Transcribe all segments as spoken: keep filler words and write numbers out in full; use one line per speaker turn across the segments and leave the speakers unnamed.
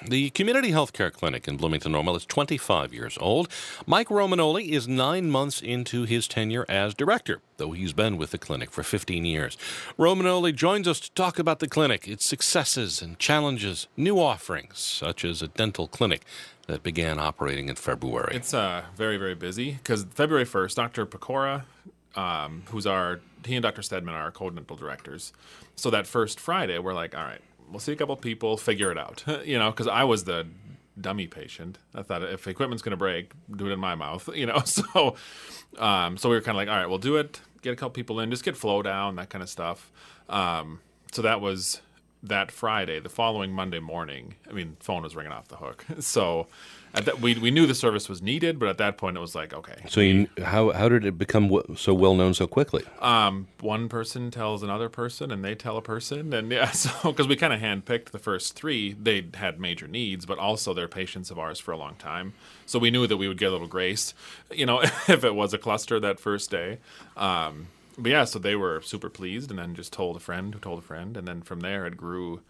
The Community Healthcare Clinic in Bloomington Normal is twenty-five years old. Mike Romanoli is nine months into his tenure as director, though he's been with the clinic for fifteen years. Romanoli joins us to talk about the clinic, its successes and challenges, new offerings, such as a dental clinic that began operating in February.
It's uh, very, very busy because February first, Doctor Pecora, um, who's our, he and Doctor Stedman are our co-dental directors. So that first Friday, we're like, all right, we'll see a couple people, figure it out, you know, because I was the dummy patient. I thought if equipment's going to break, do it in my mouth, you know. So um, so we were kind of like, all right, we'll do it, get a couple people in, just get flow down, that kind of stuff. Um, so that was that Friday. The following Monday morning, I mean, phone was ringing off the hook. So at that, we we knew the service was needed, but at that point it was like, okay.
So you, how how did it become w- so well known so quickly?
Um, one person tells another person, and they tell a person, and yeah, so because we kind of handpicked the first three, they had major needs, but also they're patients of ours for a long time, so we knew that we would get a little grace, you know, if it was a cluster that first day. Um, but yeah, so they were super pleased, and then just told a friend who told a friend, and then from there it grew.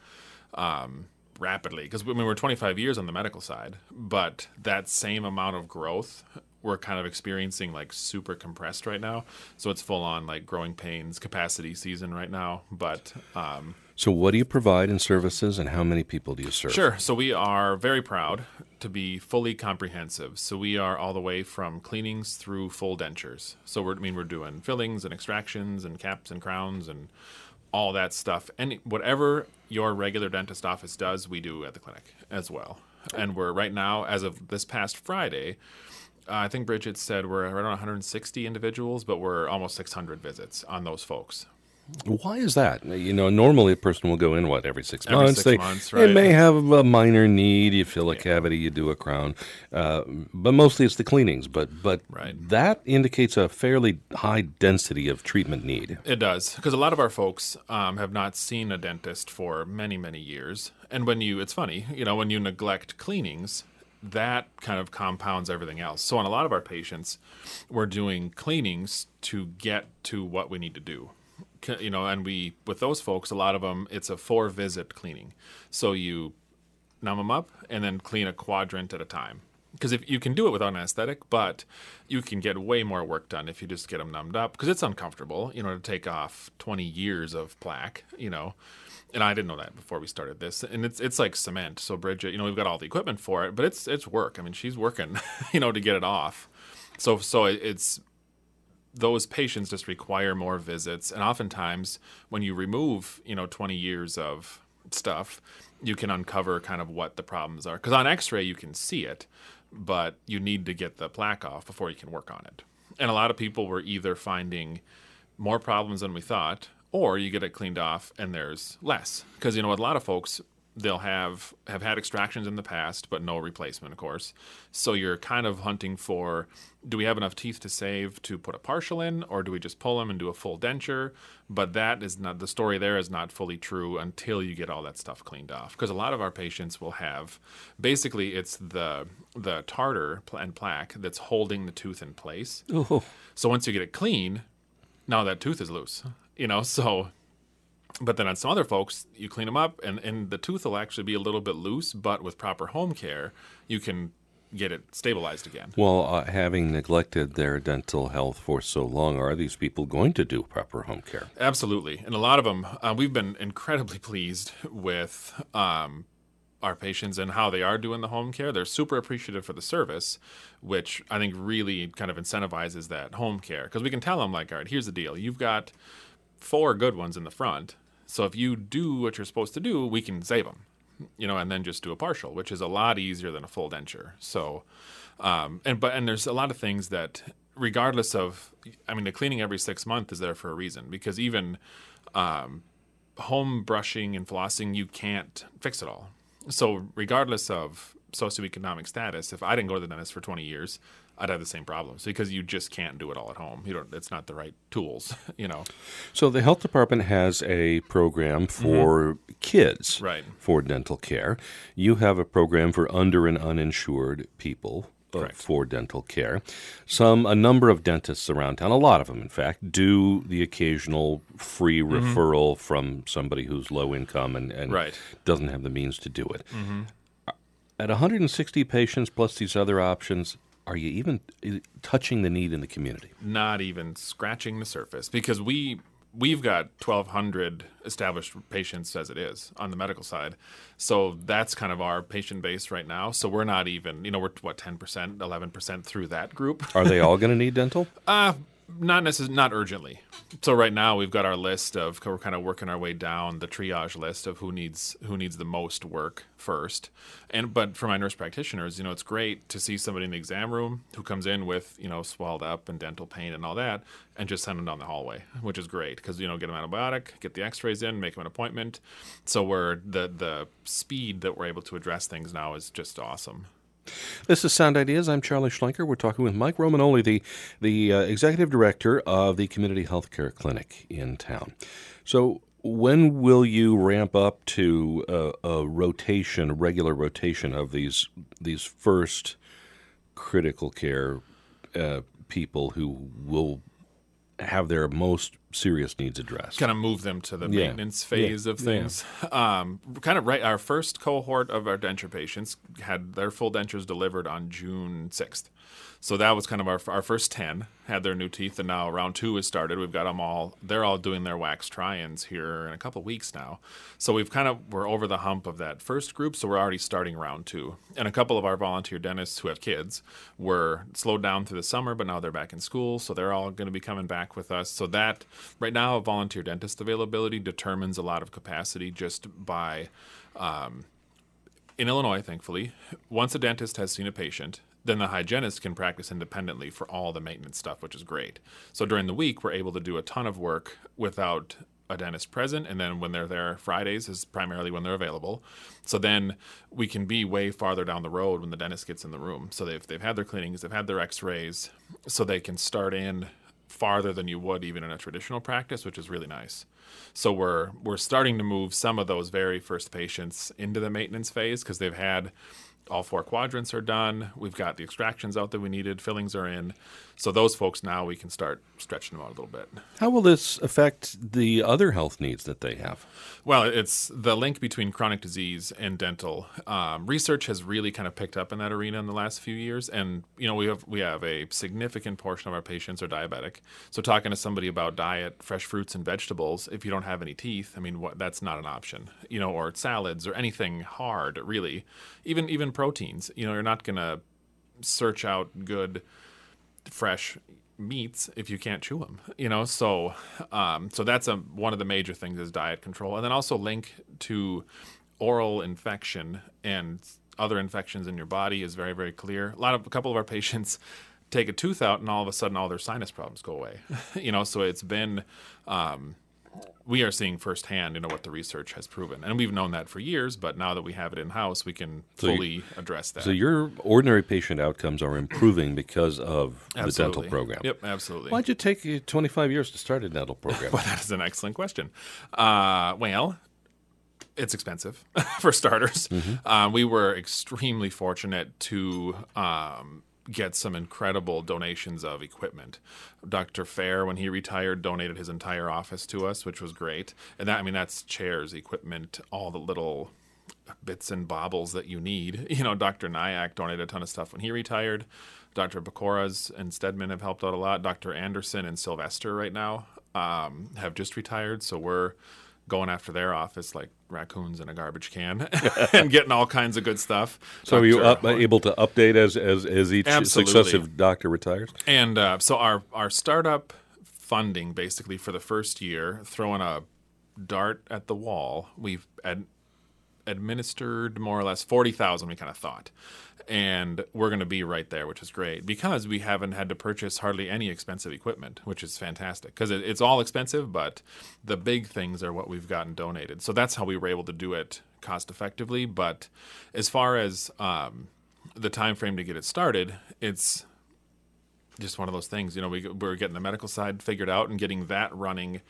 Um, rapidly, because I mean, we're twenty-five years on the medical side, but that same amount of growth we're kind of experiencing like super compressed right now. So it's full on like growing pains capacity season right now. But um,
so what do you provide in services, and how many people do you serve?
Sure. So we are very proud to be fully comprehensive. So we are all the way from cleanings through full dentures. So we're, I mean, we're doing fillings and extractions and caps and crowns and all that stuff. And whatever your regular dentist office does, we do at the clinic as well. And we're right now, as of this past Friday, uh, I think Bridget said we're around one hundred sixty individuals, but we're almost six hundred visits on those folks.
Why is that? You know, normally a person will go in, what, every six
every
months?
Six
they,
months,
they
right.
may have a minor need. You fill a
Yeah.
cavity, you do a crown. Uh, but mostly it's the cleanings. But but
Right.
that indicates a fairly high density of treatment need.
It does, because a lot of our folks um, have not seen a dentist for many, many years. And when you, it's funny, you know, when you neglect cleanings, that kind of compounds everything else. So on a lot of our patients, we're doing cleanings to get to what we need to do. You know, and we, with those folks, a lot of them, it's a four visit cleaning. So you numb them up and then clean a quadrant at a time. Because if you can do it without an anesthetic, but you can get way more work done if you just get them numbed up, because it's uncomfortable, you know, to take off twenty years of plaque, you know. And I didn't know that before we started this. And it's it's like cement. So Bridget, you know, we've got all the equipment for it, but it's it's work. I mean, she's working, you know, to get it off. So so it's those patients just require more visits. And oftentimes when you remove, you know, twenty years of stuff, you can uncover kind of what the problems are. Because on x-ray, you can see it, but you need to get the plaque off before you can work on it. And a lot of people were either finding more problems than we thought, or you get it cleaned off and there's less. Because, you know, with a lot of folks, they'll have, have had extractions in the past, but no replacement, of course. So you're kind of hunting for, do we have enough teeth to save to put a partial in, or do we just pull them and do a full denture? But that is not, the story there is not fully true until you get all that stuff cleaned off. Because a lot of our patients will have, basically it's the the tartar and plaque that's holding the tooth in place.
Oh.
So once you get it clean, now that tooth is loose, you know, so... But then on some other folks, you clean them up, and, and the tooth will actually be a little bit loose, but with proper home care, you can get it stabilized again.
Well, uh, having neglected their dental health for so long, are these people going to do proper home care?
Absolutely. And a lot of them, uh, we've been incredibly pleased with um, our patients and how they are doing the home care. They're super appreciative for the service, which I think really kind of incentivizes that home care. Because we can tell them, like, all right, here's the deal. You've got four good ones in the front. So if you do what you're supposed to do, we can save them, you know, and then just do a partial, which is a lot easier than a full denture. So, um, and but and there's a lot of things that, regardless of, I mean, the cleaning every six months is there for a reason, because even um, home brushing and flossing, you can't fix it all. So regardless of socioeconomic status, if I didn't go to the dentist for twenty years, I'd have the same problems, because you just can't do it all at home. You don't. It's not the right tools, you know.
So the health department has a program for mm-hmm. kids
right.
for dental care. You have a program for under and uninsured people uh, for dental care. Some, a number of dentists around town, a lot of them, in fact, do the occasional free mm-hmm. referral from somebody who's low income and, and
right.
doesn't have the means to do it.
Mm-hmm.
At one hundred sixty patients plus these other options, are you even uh, touching the need in the community?
Not even scratching the surface, because we we've got twelve hundred established patients as it is on the medical side. So that's kind of our patient base right now. So we're not even, you know, we're what, ten percent, eleven percent through that group.
Are they all going to need dental?
Uh, not necessarily, not urgently. So right now we've got our list of, we're kind of working our way down the triage list of who needs who needs the most work first. And but for my nurse practitioners, you know, it's great to see somebody in the exam room who comes in with, you know, swelled up and dental pain and all that, and just send them down the hallway, which is great because, you know, get them antibiotic, get the X-rays in, make them an appointment. So we're the the speed that we're able to address things now is just awesome.
This is Sound Ideas. I'm Charlie Schlenker. We're talking with Mike Romanoli, the the uh, executive director of the Community Healthcare Clinic in town. So when will you ramp up to a, a rotation, a regular rotation of these these first critical care uh, people who will have their most serious needs addressed?
Kind of move them to the
Yeah.
maintenance phase
Yeah.
of things. Um, kind of right. Our first cohort of our denture patients had their full dentures delivered on June sixth. So that was kind of our our first ten had their new teeth, and now round two has started. We've got them all. They're all doing their wax try-ins here in a couple of weeks now. So we've kind of we're over the hump of that first group. So we're already starting round two. And a couple of our volunteer dentists who have kids were slowed down through the summer, but now they're back in school. So they're all going to be coming back with us. So that right now, volunteer dentist availability determines a lot of capacity just by. Um, in Illinois, thankfully, once a dentist has seen a patient, then the hygienist can practice independently for all the maintenance stuff, which is great. So during the week, we're able to do a ton of work without a dentist present, and then when they're there, Fridays is primarily when they're available. So then we can be way farther down the road when the dentist gets in the room. So they've, they've had their cleanings, they've had their x-rays, so they can start in farther than you would even in a traditional practice, which is really nice. So we're we're starting to move some of those very first patients into the maintenance phase because they've had all four quadrants are done. We've got the extractions out that we needed. Fillings are in. So those folks now we can start stretching them out a little bit.
How will this affect the other health needs that they have?
Well, it's the link between chronic disease and dental. Um, research has really kind of picked up in that arena in the last few years. And, you know, we have we have a significant portion of our patients are diabetic. So talking to somebody about diet, fresh fruits and vegetables, if you don't have any teeth, I mean, what, that's not an option, you know, or salads or anything hard, really. Even, even proteins, you know, you're not going to search out good, fresh meats if you can't chew them, you know. So, um, so that's a one of the major things is diet control, and then also link to oral infection and other infections in your body is very, very clear. A lot of a couple of our patients take a tooth out, and all of a sudden, all their sinus problems go away, you know. So it's been. Um, we are seeing firsthand, you know, what the research has proven. And we've known that for years, but now that we have it in-house, we can
So you-
fully address that.
So your ordinary patient outcomes are improving because of the dental
Absolutely.
program.
Yep, absolutely.
Why'd you take you twenty-five years to start a dental program?
Well, that is an excellent question. Uh, well, it's expensive, for starters. Uh, we were extremely fortunate to um, get some incredible donations of equipment. Doctor Fair, when he retired, donated his entire office to us, which was great. And that, I mean, that's chairs, equipment, all the little bits and baubles that you need. You know, Doctor Nyack donated a ton of stuff when he retired. Doctor Bacoras and Stedman have helped out a lot. Doctor Anderson and Sylvester right now um, have just retired, so we're going after their office like raccoons in a garbage can and getting all kinds of good stuff.
So are you up,
Doctor
able to update as as, as each
Absolutely.
successive doctor retires?
And uh, so our, our startup funding, basically, for the first year, throwing a dart at the wall, we've ad- administered more or less forty thousand, we kind of thought. And we're going to be right there, which is great, because we haven't had to purchase hardly any expensive equipment, which is fantastic, because it, it's all expensive, but the big things are what we've gotten donated. So that's how we were able to do it cost effectively. But as far as um, the time frame to get it started, it's just one of those things. You know, we, we're getting the medical side figured out and getting that running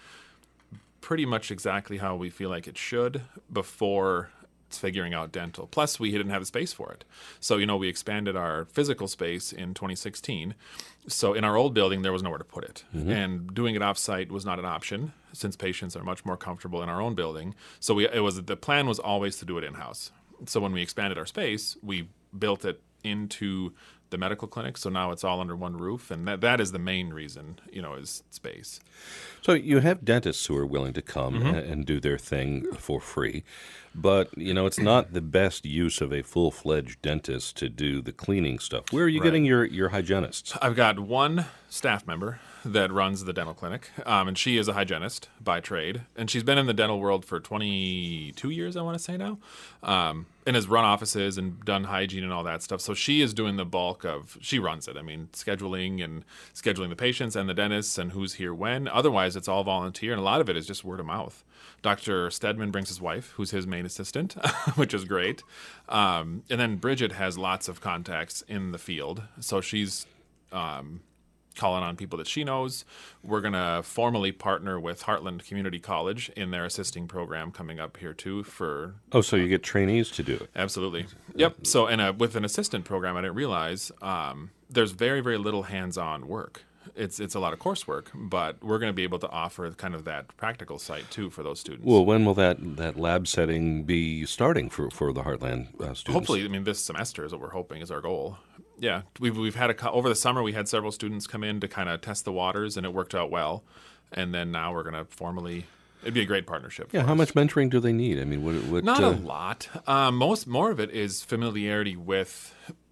pretty much exactly how we feel like it should before figuring out dental. Plus, we didn't have the space for it. So, you know, we expanded our physical space in twenty sixteen. So in our old building, there was nowhere to put it. Mm-hmm. And doing it off-site was not an option since patients are much more comfortable in our own building. So we, it was the plan was always to do it in-house. So when we expanded our space, we built it into the medical clinic. So now it's all under one roof, and that that is the main reason, you know, is space.
So you have dentists who are willing to come
Mm-hmm.
and, and do their thing for free, but you know it's not the best use of a full-fledged dentist to do the cleaning stuff. Where are you
Right.
getting your your hygienists?
I've got one staff member that runs the dental clinic, um, and she is a hygienist by trade, and she's been in the dental world for twenty-two years, I want to say now, um, and has run offices and done hygiene and all that stuff. So she is doing the bulk of, she runs it. I mean, scheduling and scheduling the patients and the dentists and who's here when. Otherwise, it's all volunteer, and a lot of it is just word of mouth. Doctor Stedman brings his wife, who's his main assistant, which is great. Um, and then Bridget has lots of contacts in the field, so she's um, calling on people that she knows. We're going to formally partner with Heartland Community College in their assisting program coming up here too for
Oh, so you get trainees to do it.
absolutely. Yep. So and uh, with an assistant program, I didn't realize um, there's very, very little hands-on work. It's it's a lot of coursework, but we're going to be able to offer kind of that practical site too for those students.
Well, when will that, that lab setting be starting for, for the Heartland uh, students?
Hopefully, I mean, this semester is what we're hoping is our goal. Yeah, we've we've had a cou- over the summer we had several students come in to kind of test the waters, and it worked out well. And then now we're going to formally. It'd be a great partnership.
Yeah,
for
how
us.
much mentoring do they need? I mean, what, what
Not
uh,
a lot. Um, most more of it is familiarity with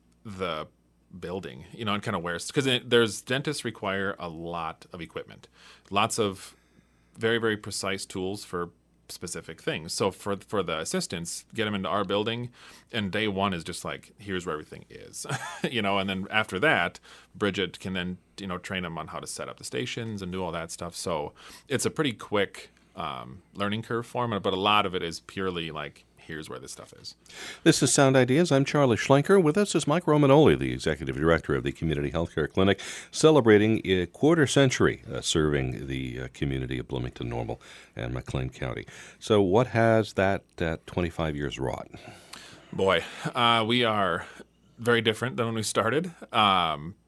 the building, you know, and kind of where because there's dentists require a lot of equipment, lots of very very precise tools for specific things. So for for the assistants, get them into our building, and day one is just like here's where everything is, you know, and then after that, Bridget can then you know train them on how to set up the stations and do all that stuff. So it's a pretty quick um, learning curve for them, but a lot of it is purely like here's where this stuff is.
This is Sound Ideas. I'm Charlie Schlenker. With us is Mike Romanoli, the Executive Director of the Community Healthcare Clinic, celebrating a quarter century uh, serving the uh, community of Bloomington Normal and McLean County. So what has that, that twenty-five years wrought?
Boy, uh, we are very different than when we started. Um,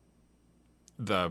the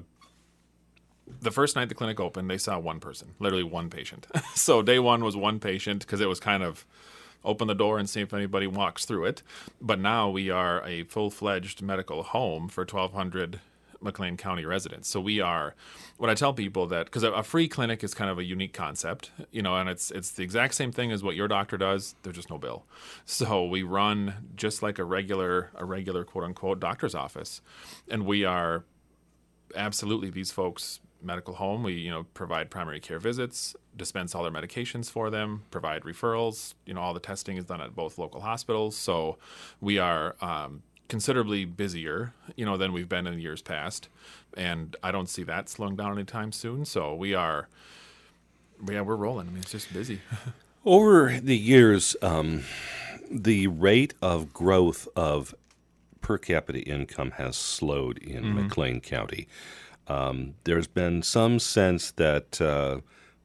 the first night the clinic opened, they saw one person, literally one patient. So day one was one patient because it was kind of open the door and see if anybody walks through it. But now we are a full-fledged medical home for twelve hundred McLean County residents. So we are, what I tell people that, because a, a free clinic is kind of a unique concept, you know, and it's it's the exact same thing as what your doctor does. There's just no bill. So we run just like a regular, a regular quote-unquote doctor's office. And we are absolutely these folks' medical home. We, you know, provide primary care visits, dispense all their medications for them, provide referrals. You know, all the testing is done at both local hospitals. So we are um, considerably busier, you know, than we've been in years past. And I don't see that slowing down anytime soon. So we are, yeah, we're rolling. I mean, it's just busy.
Over the years, um, the rate of growth of per capita income has slowed in mm-hmm. McLean County. Um, there's been some sense that uh,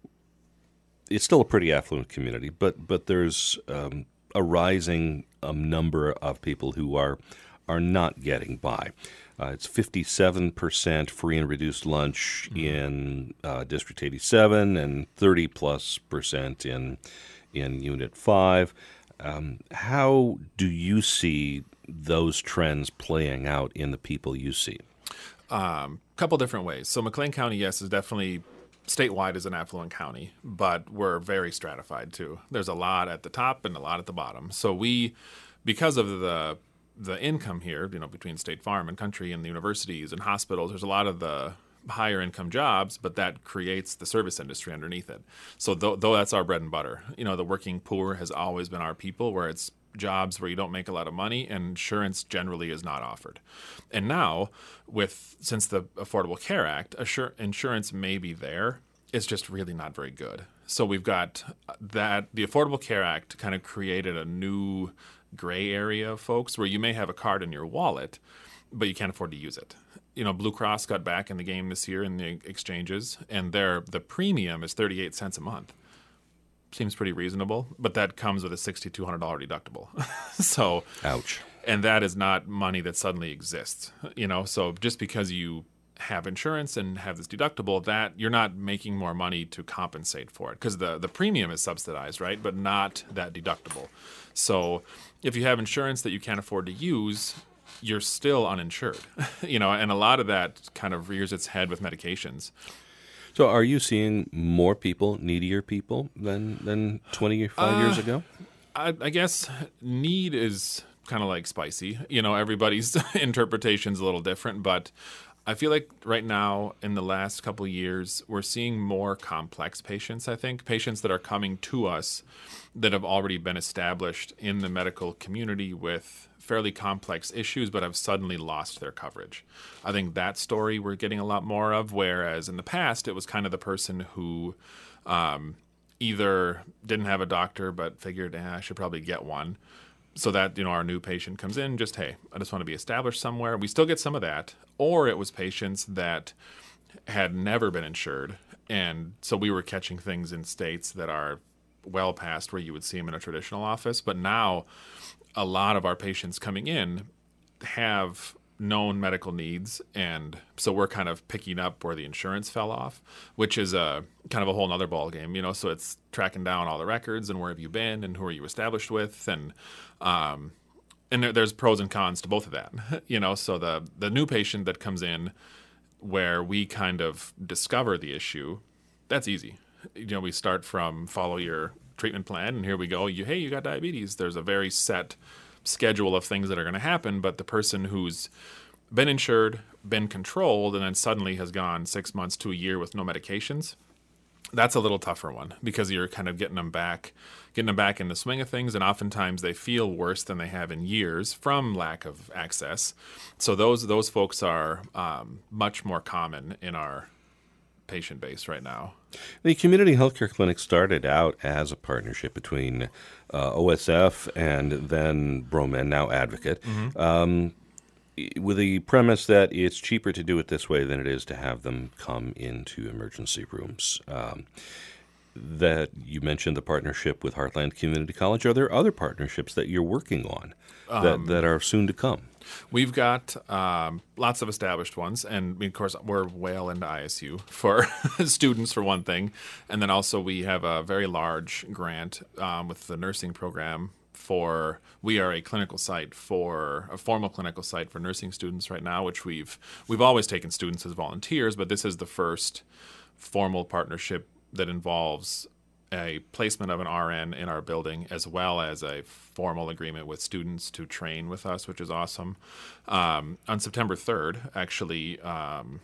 it's still a pretty affluent community, but but there's um, a rising um, number of people who are are not getting by. Uh, it's fifty-seven percent free and reduced lunch mm-hmm. in uh, District eighty-seven and thirty plus percent in in Unit five. Um, how do you see those trends playing out in the people you see?
Um, couple different ways. So McLean County, yes, is definitely statewide is an affluent county, but we're very stratified too. There's a lot at the top and a lot at the bottom. So we, because of the the income here, you know, between State Farm and Country and the universities and hospitals, there's a lot of the higher income jobs, but that creates the service industry underneath it. So though, though that's our bread and butter, you know, the working poor has always been our people, where it's jobs where you don't make a lot of money and insurance generally is not offered. And now with, since the Affordable Care Act, assur- insurance may be there. It's just really not very good. So we've got that, the Affordable Care Act kind of created a new gray area of folks where you may have a card in your wallet, but you can't afford to use it. You know, Blue Cross got back in the game this year in the exchanges, and their the premium is thirty-eight cents a month. Seems pretty reasonable, but that comes with a six thousand two hundred dollars deductible. So,
ouch.
And that is not money that suddenly exists, you know. So just because you have insurance and have this deductible, that you're not making more money to compensate for it, because the, the premium is subsidized, right? But not that deductible. So if you have insurance that you can't afford to use, you're still uninsured, you know, and a lot of that kind of rears its head with medications.
So are you seeing more people, needier people than, than twenty-five
Uh,
years ago?
I, I guess need is kind of like spicy. You know, everybody's interpretation's a little different, but I feel like right now in the last couple of years, we're seeing more complex patients, I think, patients that are coming to us that have already been established in the medical community with fairly complex issues, but have suddenly lost their coverage. I think that story we're getting a lot more of, whereas in the past, it was kind of the person who um, either didn't have a doctor, but figured, eh, I should probably get one. So that, you know, our new patient comes in, just, hey, I just want to be established somewhere. We still get some of that. Or it was patients that had never been insured. And so we were catching things in states that are well past where you would see them in a traditional office. But now a lot of our patients coming in have known medical needs, and so we're kind of picking up where the insurance fell off, which is a kind of a whole nother ball game, you know. So it's tracking down all the records and where have you been and who are you established with, and um, and there, there's pros and cons to both of that, you know. So the the new patient that comes in, where we kind of discover the issue, that's easy. You know, we start from follow your treatment plan, and here we go. You hey, you got diabetes. There's a very set schedule of things that are going to happen, but the person who's been insured, been controlled, and then suddenly has gone six months to a year with no medications, that's a little tougher one, because you're kind of getting them back, getting them back in the swing of things, and oftentimes they feel worse than they have in years from lack of access. So those those folks are um, much more common in our patient base right now.
The community healthcare clinic started out as a partnership between uh, O S F and then Broman, now Advocate, mm-hmm. um, with the premise that it's cheaper to do it this way than it is to have them come into emergency rooms. Um, that you mentioned the partnership with Heartland Community College. Are there other partnerships that you're working on that, um, that are soon to come?
We've got um, lots of established ones, and of course we're well into I S U for students for one thing, and then also we have a very large grant um, with the nursing program for, we are a clinical site for, a formal clinical site for nursing students right now, which we've we've always taken students as volunteers, but this is the first formal partnership that involves a placement of an R N in our building, as well as a formal agreement with students to train with us, which is awesome. Um, on September third, actually, um,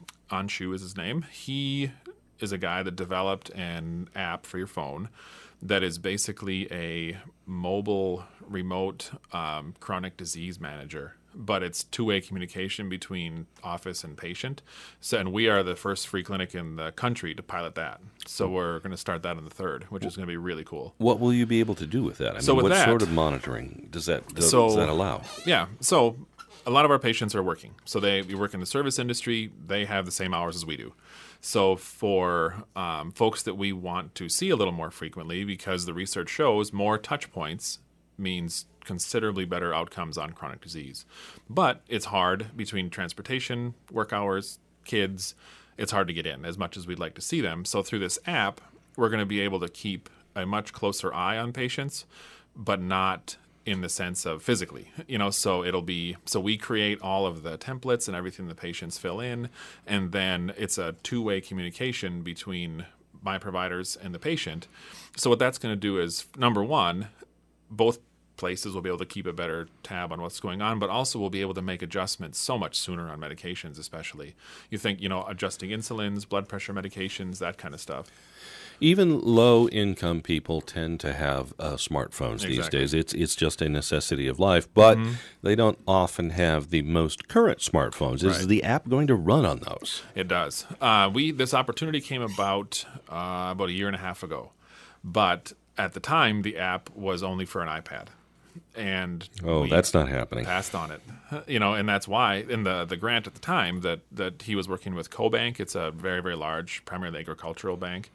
Anshu is his name. He is a guy that developed an app for your phone that is basically a mobile remote um, chronic disease manager, but it's two-way communication between office and patient. So, and we are the first free clinic in the country to pilot that. So we're going to start that on the third, which is going to be really cool.
What will you be able to do with that? I
so
mean,
with
what
that,
sort of monitoring does that does,
so,
does that allow?
Yeah, so a lot of our patients are working. So they we work in the service industry. They have the same hours as we do. So for um, folks that we want to see a little more frequently, because the research shows more touch points means considerably better outcomes on chronic disease. But it's hard between transportation, work hours, kids. It's hard to get in as much as we'd like to see them. So through this app, we're going to be able to keep a much closer eye on patients, but not in the sense of physically, you know, so it'll be, so we create all of the templates and everything the patients fill in, and then it's a two-way communication between my providers and the patient. So what that's going to do is, number one, both places will be able to keep a better tab on what's going on, but also we'll be able to make adjustments so much sooner on medications, especially. You think, you know, adjusting insulins, blood pressure medications, that kind of stuff.
Even low-income people tend to have uh, smartphones
Exactly.
these days. It's it's just a necessity of life, but
mm-hmm.
they don't often have the most current smartphones. Is
Right.
the app going to run on those?
It does. Uh, we this opportunity came about uh, about a year and a half ago, but at the time the app was only for an iPad, and
Oh,
we
that's not happening.
passed on it. You know, and that's why in the the grant at the time that that he was working with CoBank, it's a very very large, primarily agricultural bank.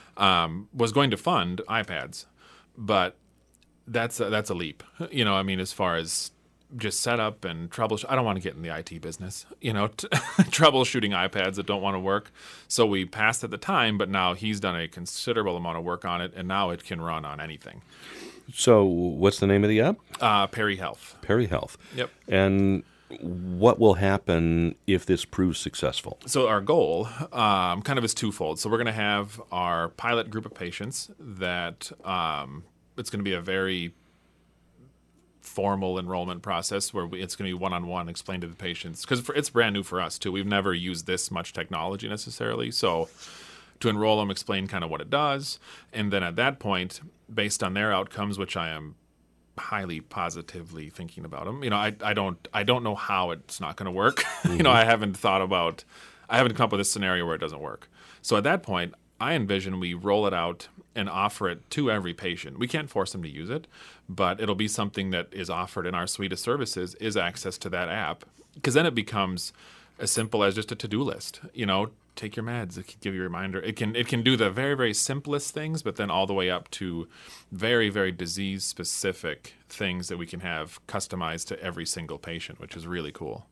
Um, was going to fund iPads, but that's a, that's a leap. You know, I mean, as far as just set up and troubleshoot. I don't want to get in the I T business, you know, t- troubleshooting iPads that don't want to work. So we passed at the time, but now he's done a considerable amount of work on it, and now it can run on anything.
So what's the name of the app?
Uh, Perry Health.
Perry Health.
Yep.
And what will happen if this proves successful?
So our goal um, kind of is twofold. So we're going to have our pilot group of patients that um, it's going to be a very formal enrollment process where we, it's going to be one-on-one, explain to the patients, because it's brand new for us too. We've never used this much technology necessarily. So to enroll them, explain kind of what it does. And then at that point, based on their outcomes, which I am highly positively thinking about them, you know, I, I don't I don't know how it's not going to work. Mm-hmm. You know, I haven't thought about, I haven't come up with a scenario where it doesn't work. So at that point, I envision we roll it out and offer it to every patient. We can't force them to use it, but it'll be something that is offered in our suite of services is access to that app, because then it becomes as simple as just a to-do list. You know, take your meds. It can give you a reminder. It can it can do the very, very simplest things, but then all the way up to very, very disease-specific things that we can have customized to every single patient, which is really cool.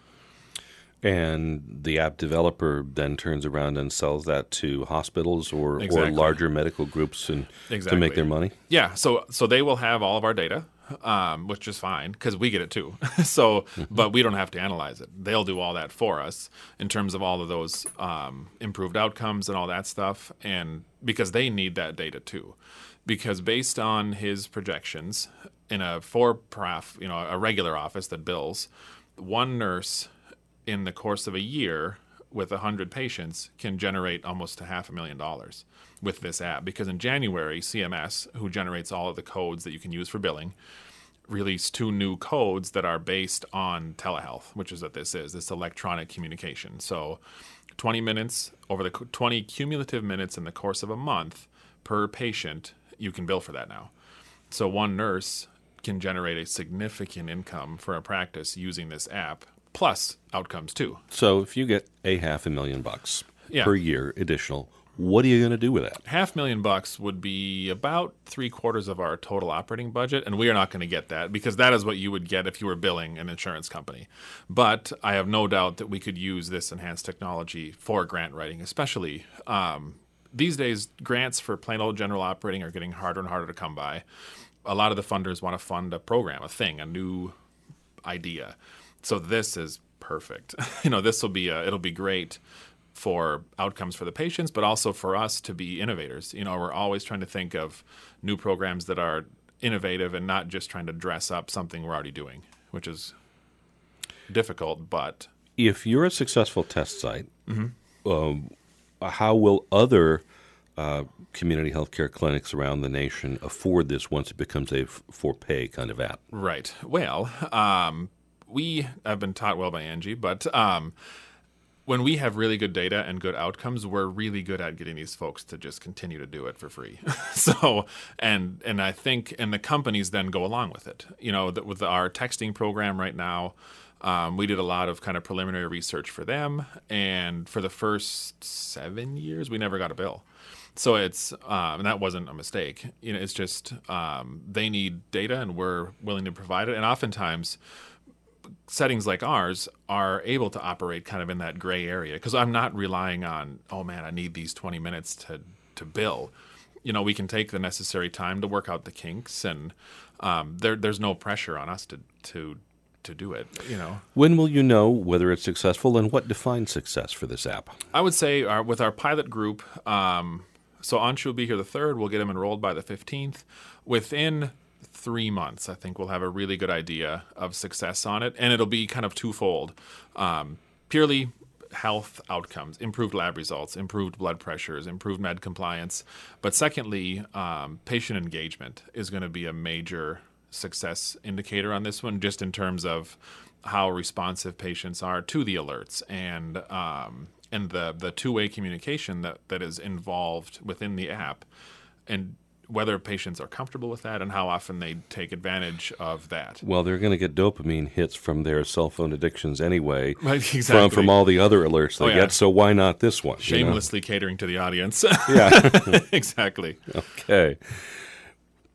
And the app developer then turns around and sells that to hospitals or,
Exactly.
or larger medical groups and
Exactly.
to make their money?
Yeah, so so they will have all of our data, um, which is fine because we get it too. so, mm-hmm. But we don't have to analyze it. They'll do all that for us in terms of all of those um, improved outcomes and all that stuff, and because they need that data too. Because based on his projections, in a for-prof, you know, a regular office that bills, one nurse in the course of a year with one hundred patients can generate almost a half a million dollars with this app. Because in January, C M S, who generates all of the codes that you can use for billing, released two new codes that are based on telehealth, which is what this is, this electronic communication. So twenty minutes, over the twenty cumulative minutes in the course of a month per patient, you can bill for that now. So one nurse can generate a significant income for a practice using this app, plus outcomes too.
So if you get a half a million bucks
Yeah.
per year additional, what are you going to do with that?
Half million bucks would be about three quarters of our total operating budget, and we are not going to get that because that is what you would get if you were billing an insurance company. But I have no doubt that we could use this enhanced technology for grant writing, especially um, these days. Grants for plain old general operating are getting harder and harder to come by. A lot of the funders want to fund a program, a thing, a new idea. So this is perfect. you know, this will be a, it'll be great for outcomes for the patients, but also for us to be innovators. You know, we're always trying to think of new programs that are innovative and not just trying to dress up something we're already doing, which is difficult. But
if you're a successful test site,
mm-hmm.
um, how will other uh, community healthcare clinics around the nation afford this once it becomes a f- for-pay kind of app?
Right. Well, um, we have been taught well by Angie, but um, when we have really good data and good outcomes, we're really good at getting these folks to just continue to do it for free. so, and and I think, and the companies then go along with it. You know, that with our texting program right now, um, we did a lot of kind of preliminary research for them, and for the first seven years, we never got a bill. So it's, um, and that wasn't a mistake. You know, it's just um, they need data, and we're willing to provide it. And oftentimes, settings like ours are able to operate kind of in that gray area because I'm not relying on, oh man, I need these twenty minutes to to bill. You know, we can take the necessary time to work out the kinks, and um, there there's no pressure on us to to to do it. You know,
when will you know whether it's successful, and what defines success for this app?
I would say our, with our pilot group. Um, So Anshu will be here the third. We'll get him enrolled by the fifteenth. Within three months, I think we'll have a really good idea of success on it. And it'll be kind of twofold. Um, purely health outcomes, improved lab results, improved blood pressures, improved med compliance. But secondly, um, patient engagement is going to be a major success indicator on this one, just in terms of how responsive patients are to the alerts and um, and the, the two-way communication that, that is involved within the app, and whether patients are comfortable with that and how often they take advantage of that.
Well, they're going to get dopamine hits from their cell phone addictions anyway,
Right, exactly.
from, from all the other alerts they
Oh, yeah.
get, so why not this one?
Shamelessly you know? catering to the audience.
Yeah.
Exactly.
Okay.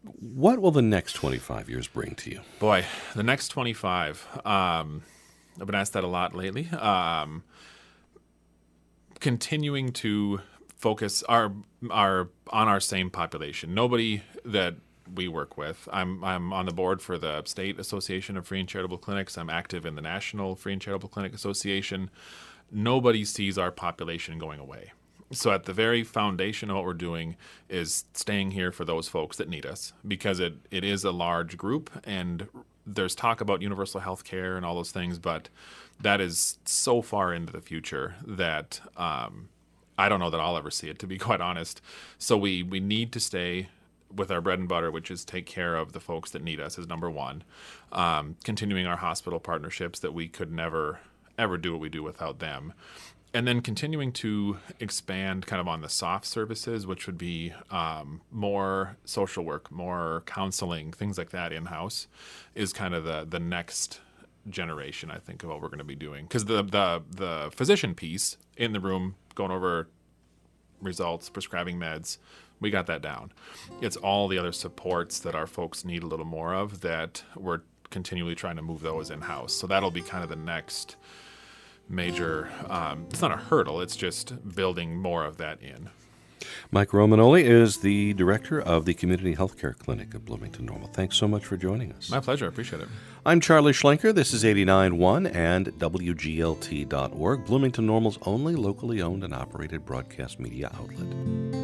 What will the next twenty-five years bring to you?
Boy, the next twenty-five. Um, I've been asked that a lot lately. Um, continuing to focus our our on our same population. Nobody that we work with. I'm I'm on the board for the State Association of Free and Charitable Clinics. I'm active in the National Free and Charitable Clinic Association. Nobody sees our population going away. So at the very foundation of what we're doing is staying here for those folks that need us, because it, it is a large group, and there's talk about universal health care and all those things, but that is so far into the future that um, I don't know that I'll ever see it, to be quite honest. So we, we need to stay with our bread and butter, which is take care of the folks that need us, is number one. Um, continuing our hospital partnerships, that we could never, ever do what we do without them. And then continuing to expand kind of on the soft services, which would be um, more social work, more counseling, things like that in-house, is kind of the the next generation, I think, of what we're going to be doing. Because the, the, the physician piece in the room, going over results, prescribing meds, we got that down. It's all the other supports that our folks need a little more of that we're continually trying to move those in-house. So that'll be kind of the next major, um, it's not a hurdle, it's just building more of that in.
Mike Romanoli is the director of the Community Healthcare Clinic of Bloomington Normal. Thanks so much for joining us.
My pleasure. I appreciate it.
I'm Charlie Schlenker. This is eighty-nine point one and W G L T dot org, Bloomington Normal's only locally owned and operated broadcast media outlet.